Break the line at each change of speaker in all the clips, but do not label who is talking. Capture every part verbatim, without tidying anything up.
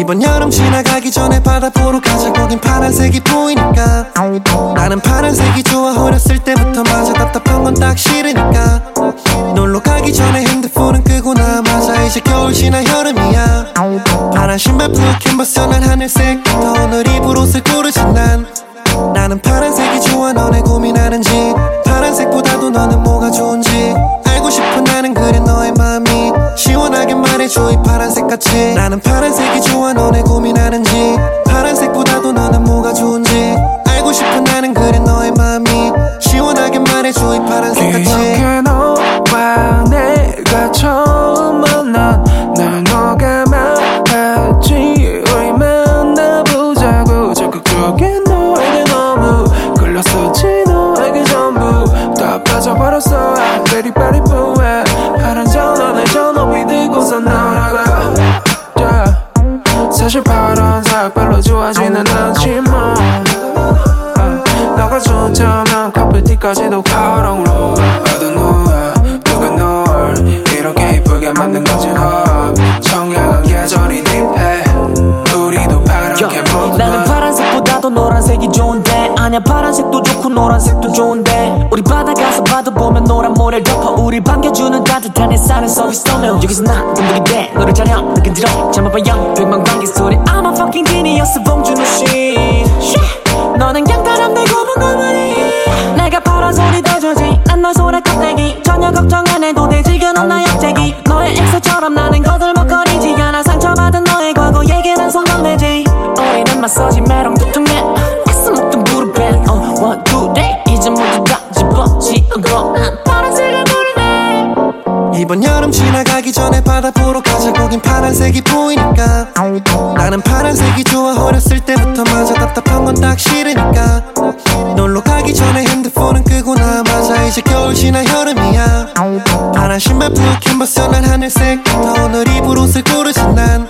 이번 여름 지나가기 전에 바다 보러 가자. 거긴 파란색이 보이니까. 나는 파란색이 좋아. 어렸을 때부터 맞아. 답답한 건 딱 싫으니까. 놀러 가기 전에 핸드폰은 끄고 나마자. 이제 겨울 지나 여름이야. 파란 신발 블루 캔버스 난 하늘색부터 오늘 입을 옷을 고르지 난. 나는 파란색이 좋아. 너네 고민하는지 파란색보다도 너는 뭐가 좋은지 알고 싶어. 나는 그래 너의 마음이 시원하게 말해줘 이 파란색같이. 나는 파란색이 좋아. 너네 고민하는지 파란색보다도 너는 뭐가 좋은지 알고 싶어. 나는 그래 너의 마음이 시원하게 말해줘 이 파란색같이.
기억해 너와 내가 처음 만난 날 너가 말했지. 우리 만나보자고. 적극적인 너에게 너무 걸렸었지. 너에게 전부 다 빠져버렸어. Very very blue. 파란 전원에 저 높이 들고서 날아가. yeah. 사실 파란색 별로 좋아하지는 않지만 uh, 너가 좋다면 커플티까지도 가랑으로. 나도 너야 누가 널 이렇게 이쁘게 만든 건지 너 청량한 계절이 딥해. 우리도 파랗게 먹어.
나는 파란색보다도 노란색이 좋은데. 아니야 파란색도 좋고 노란색도 좋은데. 우리 바다 가서 바다 보면 노란 모래를 덮어 우리 반겨주는 따뜻한 햇살은 서비스 떠면 여기서 난 꿈들이 돼 너를 자녀 느낀 들어 잠아봐 영 백만광기 소리 I'm a fucking genius 봉준호 씨. 너는 양파람 되고 뭔가만이 내가 파란 소리 더주지. 난 널 손에 껍데기 전혀 걱정 안 해도 돼. 지금 나 역대기 너의 엑스처럼 나는 거들먹거리지 않아. 상처받은 너의 과거 얘기는 손건네지. 우리는 마사지 메롱 두통해 가슴 먹던 무릎에 uh, one two three 이제 모두 다 집어지고 난 파란색을 부르네.
이번 여름 지나가기 전에 바다 보러 가자. 거긴 파란색이 보이니까. 나는 파란색이 좋아. 어렸을 때부터 맞아. 답답한 건 딱 싫으니까. 놀러 가기 전에 핸드폰은 끄고 나마자. 이제 겨울 지나 여름이야. 파란 신발 블루 캔버스 난 하늘색부터 오늘 입을 옷을 고르지 난.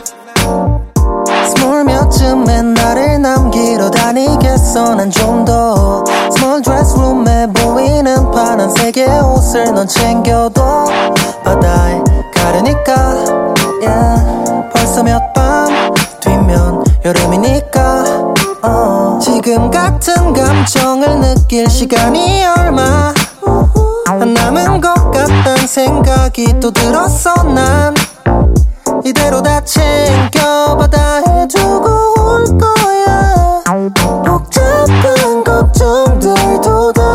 스몰 몇쯤에 나를 남기러 다니겠어. 난 좀 더 스몰 드레스 룸에 보이는 파란색의 옷을 넌 챙겨둬. 바다에 가려니까 yeah. 벌써 몇 밤 뒤면 여름이니까 uh. 지금 같은 감정을 느낄 시간이 얼마 안 남은 것 같단 생각이 또 들었어. 난 이대로 다 챙겨 바다에 두고 올 거야. 복잡한 걱정들도 다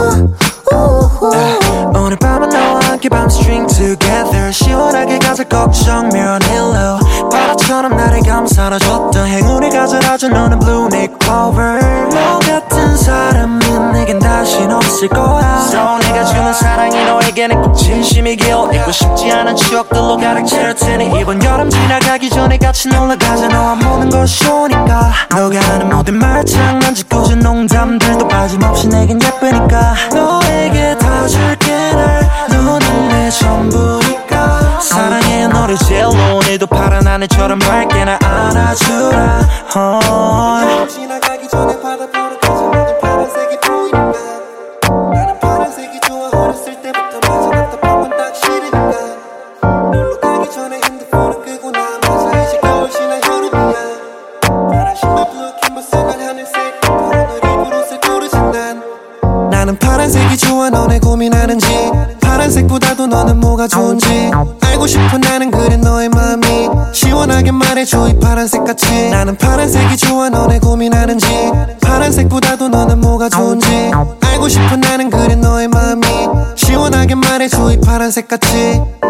uh, 오늘 밤은 너와 함께 밤 string together. 시원하게 가자 걱정 면 hello. 바다처럼 나를 감싸줘줬던 행운을 가져다준 너는 blue neck clover. 너 같은 사람은 내겐 다신 없을 거야. So 내가 주는 사랑이 너에게는 꼭 진심이길. 잊고 싶지 않은 추억들로 가득 채울 테니 이번 여름 지나가기 전에 같이 놀러가자. 너와 모든 것이 좋으니까. 너가 하는 모든 말 장난짓 꾸준 농담들도 빠짐없이 내겐 예쁘니까. 너에게 다 줄게 날. 너는 내 전부니까. 사랑해 너를 제일 오늘도 파란 하늘처럼 밝게 날 안아주라. oh. 지나가기 전에 바다 보러 가자. 너는 파란색이 보이니까. 나는 파란색이 좋아. 어렸을 때부터 맞아. 답답한 건 딱 싫으니까. 놀러 가기 전에 핸드폰을 끄고 나마자. 이제 겨울 지나 여름이야. 파란 신발 블루 캔버스 난 하늘색부터 오늘 입을 옷을 고르지 난. 나는 파란색이 좋아. 너네 고민하는지 파란색보다도 너는 뭐가 좋은지 알고 싶어. 나는 그래 너의 마음이 시원하게 말해줘 이 파란색같이. 나는 파란색이 좋아. 너네 고민하는지 파란색보다도 너는 뭐가 좋은지 알고 싶어. 나는 그래 너의 마음이 시원하게 말해줘 이 파란색같이.